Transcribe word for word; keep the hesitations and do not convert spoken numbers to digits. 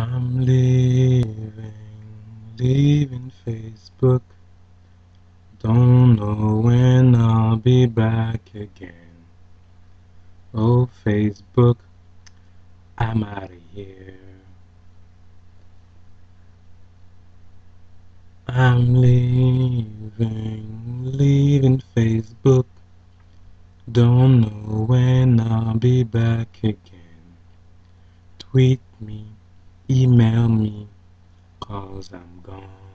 I'm leaving, leaving Facebook. Don't know when I'll be back again. Oh, Facebook, I'm out of here. I'm leaving, leaving Facebook. Don't know when I'll be back again. Tweet me, email me, 'cause I'm gone.